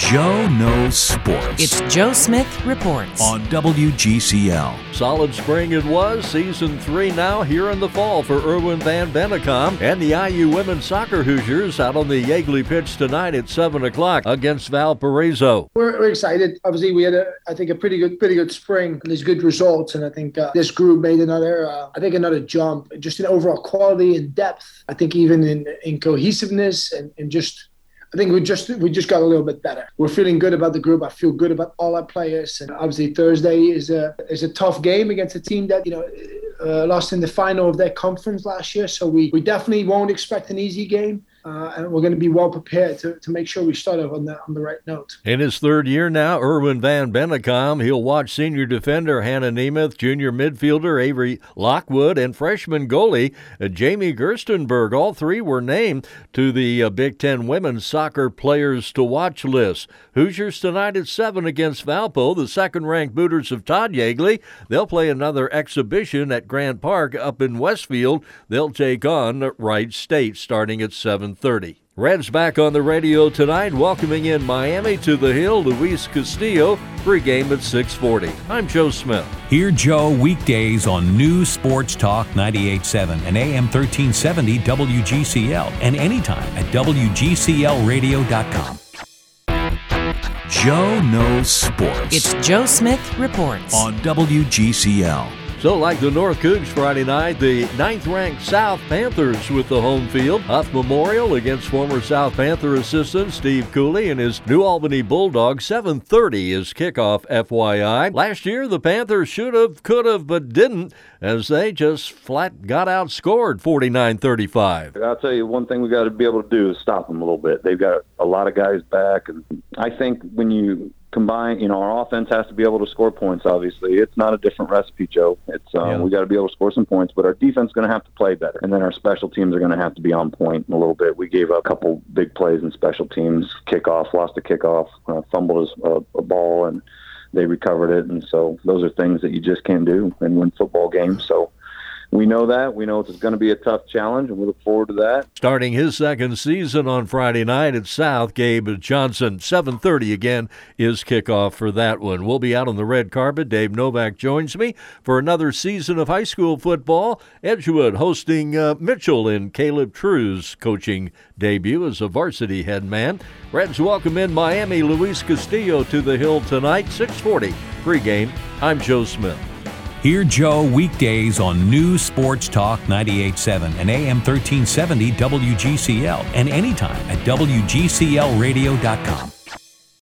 Joe Knows Sports. It's Joe Smith Reports on WGCL. Solid spring it was. Season 3 now here in the fall for Erwin Van Bennekom and the IU women's soccer Hoosiers out on the Yeagley pitch tonight at 7 o'clock against Valparaiso. We're excited. Obviously, we had a pretty good spring. There's good results, and I think this group made another jump just in overall quality and depth. I think even in cohesiveness and just. I think we just got a little bit better. We're feeling good about the group. I feel good about all our players. And obviously Thursday is a tough game against a team that lost in the final of their conference last year. So we definitely won't expect an easy game. And we're going to be well prepared to make sure we start off on the right note. In his third year now, Erwin Van Bennekom, he'll watch senior defender Hannah Nemeth, junior midfielder Avery Lockwood, and freshman goalie Jamie Gerstenberg. All three were named to the Big Ten Women's Soccer Players to Watch list. Hoosiers tonight at 7 against Valpo, the second-ranked Booters of Todd Yeagley. They'll play another exhibition at Grant Park up in Westfield. They'll take on Wright State starting at 7:30. Reds back on the radio tonight, welcoming in Miami to the Hill. Luis Castillo, pregame at 6:40. I'm Joe Smith. Hear Joe weekdays on News Sports Talk 98.7 and AM 1370 WGCL and anytime at WGCLradio.com. Joe Knows Sports. It's Joe Smith Reports on WGCL. So like the North Cougs Friday night, the 9th-ranked South Panthers with the home field. Huff Memorial against former South Panther assistant Steve Cooley and his New Albany Bulldogs. 7:30 is kickoff, FYI. Last year, the Panthers should have, could have, but didn't, as they just flat got outscored 49-35. I'll tell you one thing we got to be able to do is stop them a little bit. They've got a lot of guys back, and I think when you combine, our offense has to be able to score points, obviously. It's not a different recipe, Joe. It's we got to be able to score some points, but our defense is going to have to play better. And then our special teams are going to have to be on point a little bit. We gave up a couple big plays in special teams. Lost a kickoff, fumbled a ball, and they recovered it. And so those are things that you just can't do and win football games. So we know that. We know it's going to be a tough challenge, and we look forward to that. Starting his second season on Friday night at South, Gabe Johnson. 7:30 again is kickoff for that one. We'll be out on the red carpet. Dave Novak joins me for another season of high school football. Edgewood hosting Mitchell in Caleb True's coaching debut as a varsity head man. Reds welcome in Miami Luis Castillo to the Hill tonight. 6:40 pregame. I'm Joe Smith. Hear Joe weekdays on News Sports Talk 98.7 and AM 1370 WGCL and anytime at WGCLradio.com.